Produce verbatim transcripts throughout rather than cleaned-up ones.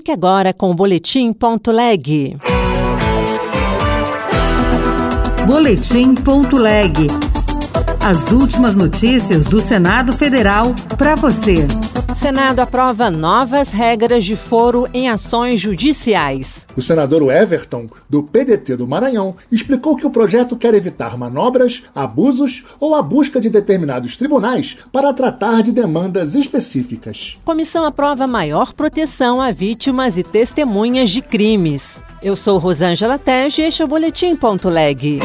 Fique agora com o Boletim Ponto Leg. Boletim Ponto Leg. As últimas notícias do Senado Federal para você. Senado aprova novas regras de foro em ações judiciais. O senador Everton, do P D T do Maranhão, explicou que o projeto quer evitar manobras, abusos ou a busca de determinados tribunais para tratar de demandas específicas. Comissão aprova maior proteção a vítimas e testemunhas de crimes. Eu sou Rosângela Tege e este é o Boletim Ponto Leg.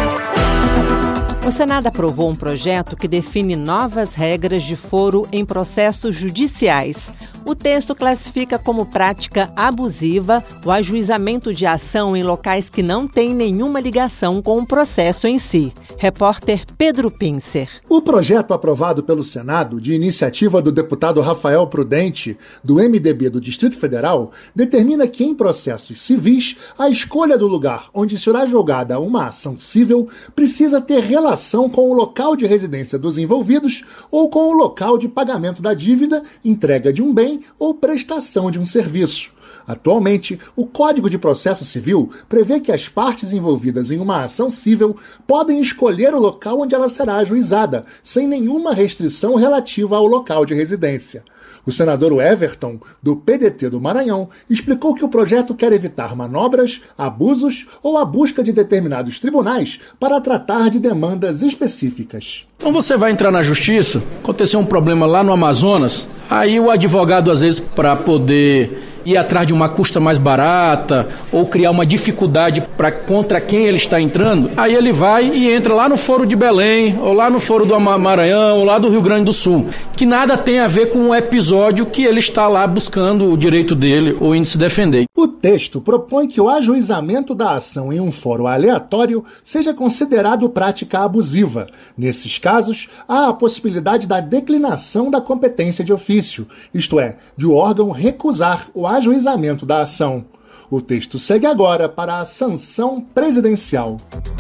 O Senado aprovou um projeto que define novas regras de foro em processos judiciais. O texto classifica como prática abusiva o ajuizamento de ação em locais que não têm nenhuma ligação com o processo em si. Repórter Pedro Pincer. O projeto aprovado pelo Senado, de iniciativa do deputado Rafael Prudente, do M D B do Distrito Federal, determina que em processos civis, a escolha do lugar onde será julgada uma ação civil precisa ter relação com o local de residência dos envolvidos ou com o local de pagamento da dívida, entrega de um bem ou prestação de um serviço. Atualmente, o Código de Processo Civil prevê que as partes envolvidas em uma ação civil podem escolher o local onde ela será ajuizada, sem nenhuma restrição relativa ao local de residência. O senador Everton, do P D T do Maranhão, explicou que o projeto quer evitar manobras, abusos ou a busca de determinados tribunais para tratar de demandas específicas. Então você vai entrar na justiça, aconteceu um problema lá no Amazonas, aí o advogado, às vezes, para poder ir atrás de uma custa mais barata ou criar uma dificuldade para contra quem ele está entrando, aí ele vai e entra lá no Foro de Belém, ou lá no Foro do Maranhão, ou lá do Rio Grande do Sul, que nada tem a ver com o episódio que ele está lá buscando o direito dele ou indo se defender. O texto propõe que o ajuizamento da ação em um fórum aleatório seja considerado prática abusiva. Nesses casos, há a possibilidade da declinação da competência de ofício, isto é, de o órgão recusar o ajuizamento da ação. O texto segue agora para a sanção presidencial.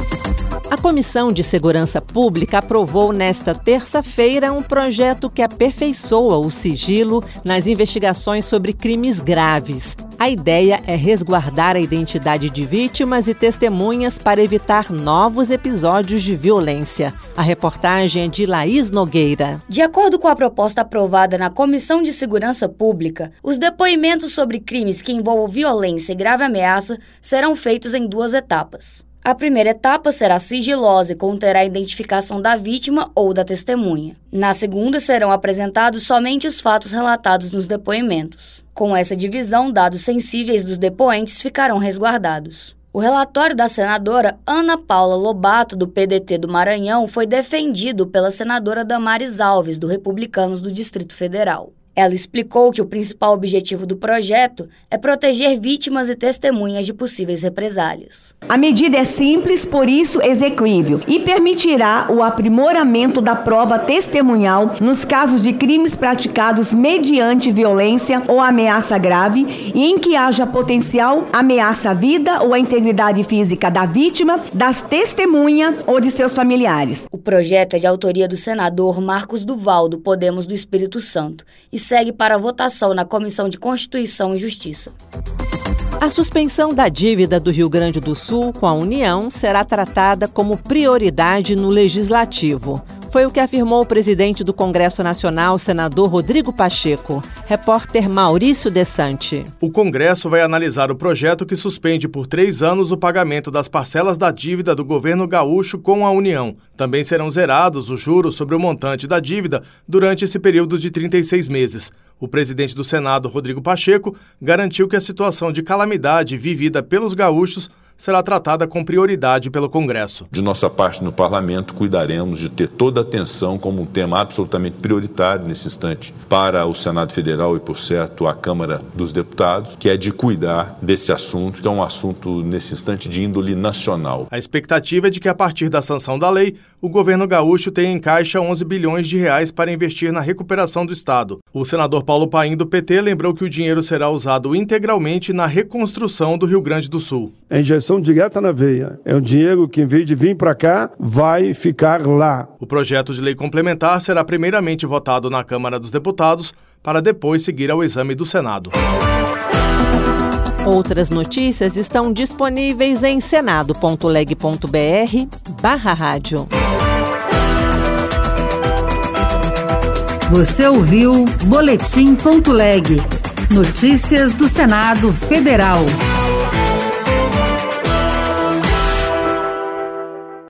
A Comissão de Segurança Pública aprovou nesta terça-feira um projeto que aperfeiçoa o sigilo nas investigações sobre crimes graves. A ideia é resguardar a identidade de vítimas e testemunhas para evitar novos episódios de violência. A reportagem é de Laís Nogueira. De acordo com a proposta aprovada na Comissão de Segurança Pública, os depoimentos sobre crimes que envolvam violência e grave ameaça serão feitos em duas etapas. A primeira etapa será sigilosa e conterá a identificação da vítima ou da testemunha. Na segunda, serão apresentados somente os fatos relatados nos depoimentos. Com essa divisão, dados sensíveis dos depoentes ficarão resguardados. O relatório da senadora Ana Paula Lobato, do P D T do Maranhão, foi defendido pela senadora Damares Alves, do Republicanos do Distrito Federal. Ela explicou que o principal objetivo do projeto é proteger vítimas e testemunhas de possíveis represálias. A medida é simples, por isso execuível, e permitirá o aprimoramento da prova testemunhal nos casos de crimes praticados mediante violência ou ameaça grave e em que haja potencial ameaça à vida ou à integridade física da vítima, das testemunhas ou de seus familiares. O projeto é de autoria do senador Marcos Duval, do Podemos do Espírito Santo, e segue para a votação na Comissão de Constituição e Justiça. A suspensão da dívida do Rio Grande do Sul com a União será tratada como prioridade no Legislativo. Foi o que afirmou o presidente do Congresso Nacional, senador Rodrigo Pacheco. Repórter Maurício Desante. O Congresso vai analisar o projeto que suspende por três anos o pagamento das parcelas da dívida do governo gaúcho com a União. Também serão zerados os juros sobre o montante da dívida durante esse período de trinta e seis meses. O presidente do Senado, Rodrigo Pacheco, garantiu que a situação de calamidade vivida pelos gaúchos será tratada com prioridade pelo Congresso. De nossa parte no Parlamento, cuidaremos de ter toda a atenção como um tema absolutamente prioritário nesse instante para o Senado Federal e, por certo, a Câmara dos Deputados, que é de cuidar desse assunto, que é um assunto, nesse instante, de índole nacional. A expectativa é de que, a partir da sanção da lei, o governo gaúcho tenha em caixa onze bilhões de reais para investir na recuperação do Estado. O senador Paulo Paim, do P T, lembrou que o dinheiro será usado integralmente na reconstrução do Rio Grande do Sul. A injeção direta na veia. É um dinheiro que, em vez de vir para cá, vai ficar lá. O projeto de lei complementar será primeiramente votado na Câmara dos Deputados para depois seguir ao exame do Senado. Outras notícias estão disponíveis em senado ponto leg ponto br barra rádio. Você ouviu Boletim ponto leg. Notícias do Senado Federal.